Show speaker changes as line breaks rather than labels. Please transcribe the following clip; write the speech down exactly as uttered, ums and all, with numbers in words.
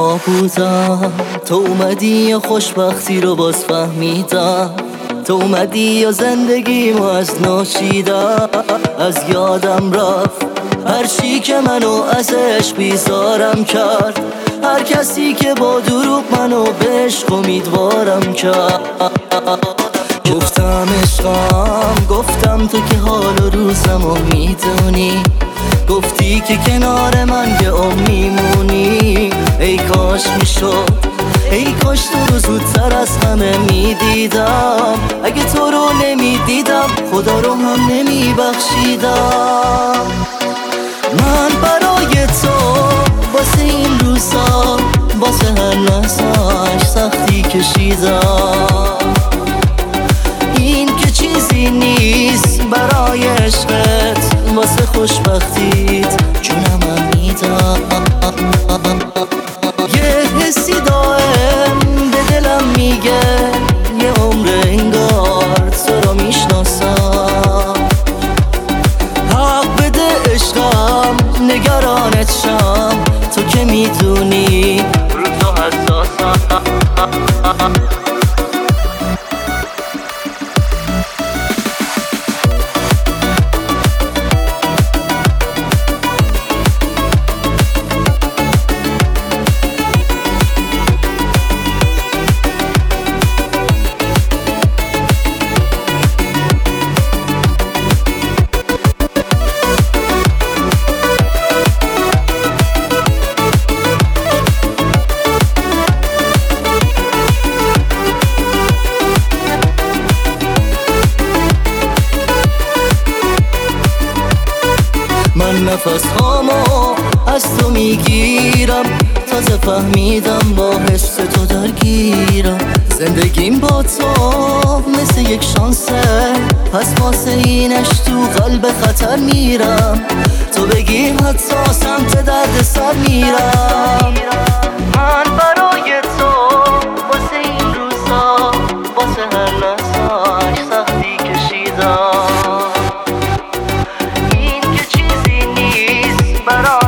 تنها بودم، تو اومدی یا خوشبختی رو باز فهمیدم، تو اومدی یا زندگیمو از ناشیدم. از یادم رفت هر چی که منو ازش بیزارم کرد، هر کسی که با دروغ منو به عشق امیدوارم کرد. گفتم عشقم، گفتم تو که حال و روزمو میدونی، گفتی که کنار من یه عمر میمونی. ای کاش میشد، ای کاش تو رو زودتر از همه میدیدم. اگه تو رو نمیدیدم خدا رو هم نمیبخشیدم. من برای تو واسه این روزا، واسه هر لحظه‌اش سختی کشیدم. این که چیزی نیست برای عشقت، واسه خوشبختیت جونم هم میدم. یه حسی دائم به دلم میگه یه عمر انگار تو رو میشناسم. حق بده عشقم نگرانت شم، تو که میدونی رو تو حساسم. من نفس هامو از تو میگیرم، تازه فهمیدم با حس تو درگیرم. زندگیم با تو مثل یک شانسه، پس واسه اینش تو قلب خطر میرم. تو بگی حتی سمت درد سر میرم. من برای تو واسه این روزا، واسه هر لحظه‌اش سختی کشیدم. But